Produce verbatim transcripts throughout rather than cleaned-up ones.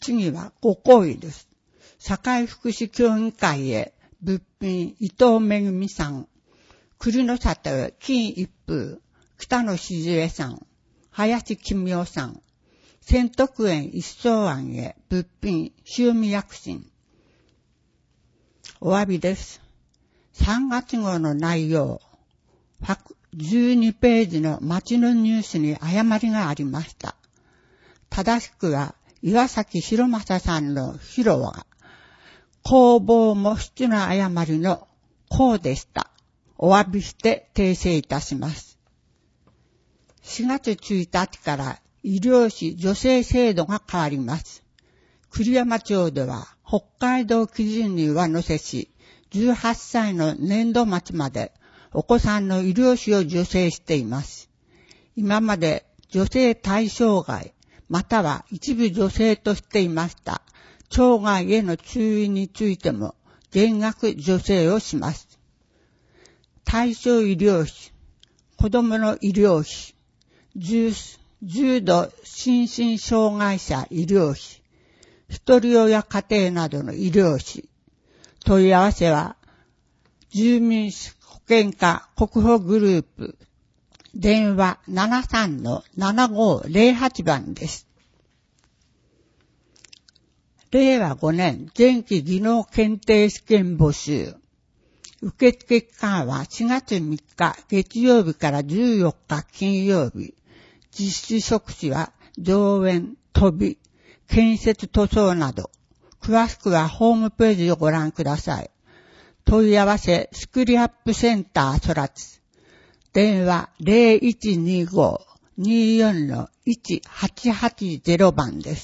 次はご好意です。社会福祉協議会へ物品伊藤めぐみさん、栗の里へ金一風、北野しずえさん、林公夫さん、千徳園一層庵へ物品塩見薬品。お詫びです。さんがつ号の内容、じゅうにページの町のニュースに誤りがありました。正しくは岩崎博正さんの博は、公募も質の誤りの公でした。お詫びして訂正いたします。しがつついたちから医療士助成制度が変わります。栗山町では北海道基準に上乗せし、じゅうはっさいの年度末までお子さんの医療費を助成しています。今まで助成対象外、または一部助成としていました町外への注意についても減額助成をします。対象医療費、子どもの医療費、重, 重度心身障害者医療費、一人親家庭などの医療費、問い合わせは、住民保険課国保グループ、電話 ななさんのななごーぜろはち 番です。れいわごねん前期技能検定試験募集。受付期間はしがつみっか月曜日からじゅうよっか金曜日。実施職種は造園、飛び、建設塗装など。詳しくはホームページをご覧ください。問い合わせスクリアップセンター空津。電話 ゼロいちにごーにーよんのいちはちはちゼロ 番です。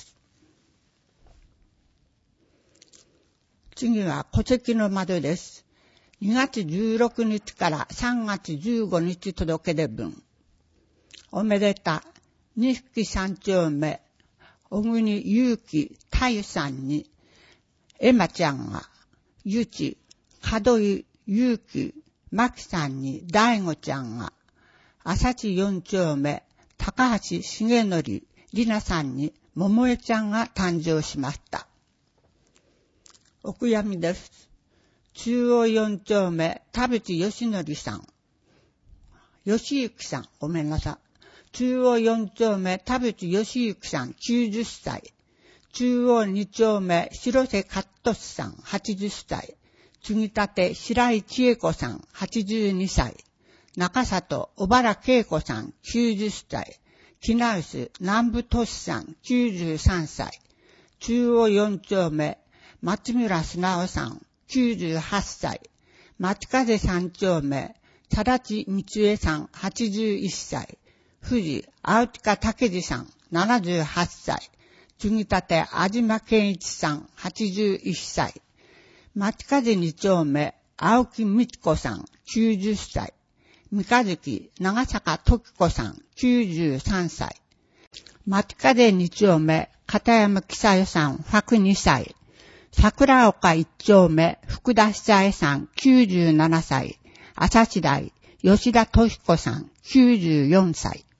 次は戸籍の窓です。にがつじゅうろくにちからさんがつじゅうごにち届け出分。おめでた、にひきさん丁目、小国ゆうきたゆさんに、えまちゃんが、ゆち、門井ゆうきまきさんに、だいごちゃんが、朝地よん丁目、高橋重則りなさんに、桃江ちゃんが誕生しました。お悔やみです。中央よん丁目、田淵義則さん。義行さん、ごめんなさい。中央よん丁目、田淵義行さん、きゅうじゅっさい。中央に丁目、白瀬勝利さん、はちじゅっさい。継ぎ立て、白井千恵子さん、はちじゅうにさい。中里、小原恵子さん、きゅうじゅっさい。木直須、南部俊さん、きゅうじゅうさんさい。中央よん丁目、松村素直さん、きゅうじゅうはっさい。松風さん丁目、佐立光恵さん、はちじゅういっさい。富士、青塚武二さん、ななじゅうはっさい。継ぎ立て、安島健一さん、はちじゅういっさい。松風に丁目、青木美智子さん、きゅうじゅっさい。三日月、長坂時子さん、きゅうじゅうさんさい。松風に丁目、片山久代さん、ひゃくにさい。桜岡一丁目、福田久恵さん、きゅうじゅうななさい。朝次第、吉田敏子さん、きゅうじゅうよんさい。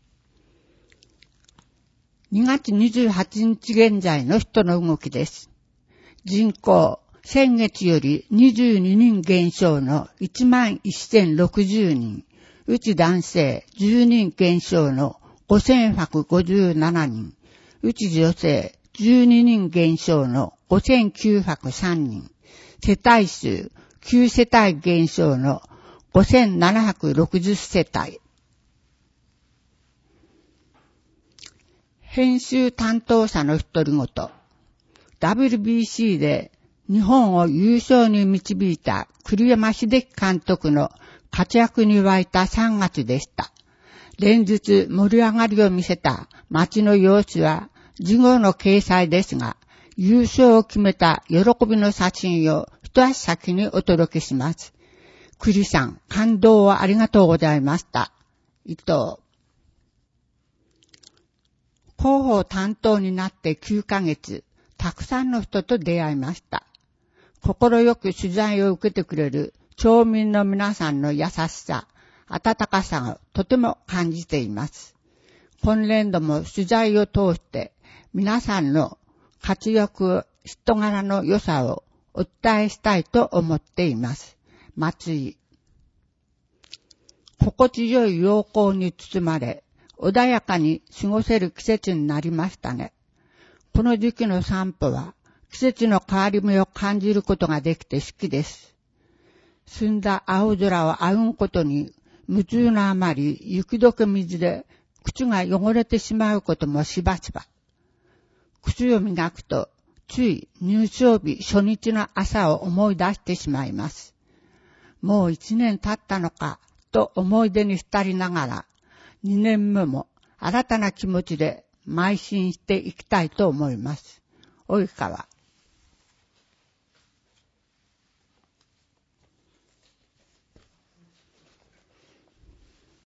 にがつにじゅうはちにち現在の人の動きです。人口、先月よりにじゅうににん減少の いちまんせんろくじゅうにん。うち男性じゅうにん減少のごせんひゃくごじゅうななにん。うち女性じゅうににん減少のごせんきゅうひゃくさんにん。世帯数きゅうせたい減少のごせんななひゃくろくじゅっせたい。編集担当者の独り言。ダブリュービーシー で日本を優勝に導いた栗山英樹監督の活躍に沸いたさんがつでした。連日盛り上がりを見せた街の様子は事後の掲載ですが、優勝を決めた喜びの写真を一足先にお届けします。栗さん、感動をありがとうございました。伊藤。広報担当になってきゅうかげつ、たくさんの人と出会いました。心よく取材を受けてくれる町民の皆さんの優しさ、温かさをとても感じています。今年度も取材を通して皆さんの活躍、人柄の良さをお伝えしたいと思っています。松井。心地よい陽光に包まれ、穏やかに過ごせる季節になりましたね。この時期の散歩は、季節の変わり目を感じることができて好きです。澄んだ青空を仰ぐことに、夢中なあまり雪解け水で靴が汚れてしまうこともしばしば。靴を磨くと、つい入賞日初日の朝を思い出してしまいます。もう一年経ったのか、と思い出に浸りながら、二年目も新たな気持ちで邁進していきたいと思います。及川。